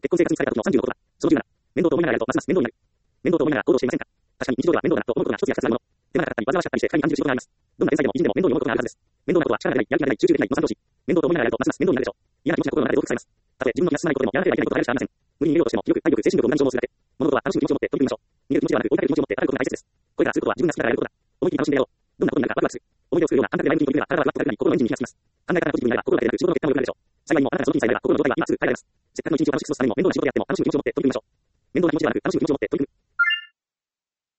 結婚生活に疲れた時の36だ。その17。面倒と思いながらやるとますます面倒になる。面倒と思いながら行動していませんか。確かに日常では面倒だなと思うことが一つや二つあるもの。手間がかかったり、煩わしかったりして、深いに感じる仕事があります。どんな天才でも偉人でも面倒に思うことがあるはずです。面倒なことは力が出ない、やる気が出ない、集中できない、予算同士。面倒と思いながらやるとますます面倒になるでしょう。嫌な気持ちが心の中で増幅されます。たとえ自分の気が進まないことでもやらなければいけないことがあるしかありません。無理に逃げようとしても、気力、体力、精神力を無駄に消耗するだけ。物事は楽しむ気持ちを持って取り組みましょう。逃げる気持ちではなく、追いかける気持ちを持って戦うことが大切です。これからすることは自分が好きだからやることだ。思い切り楽しんでやろう。どんなことになるかワクワクする。思い出を作るような感覚で前向きに取り組めば、体はワクワクに心のエンジンに火がつきます。考え方がポジティブになれば、心だけでなく仕事の結果も良くなるでしょう。幸いにもあなたがその気にさえなれば、心の状態は今すぐ変えられます。せっかくの一日を楽しく過ごすためにも、面倒な仕事であっても楽しむ気持ちを持って取り組みましょう。面倒な気持ちではなく、楽しむ気持ちを持って取り組む。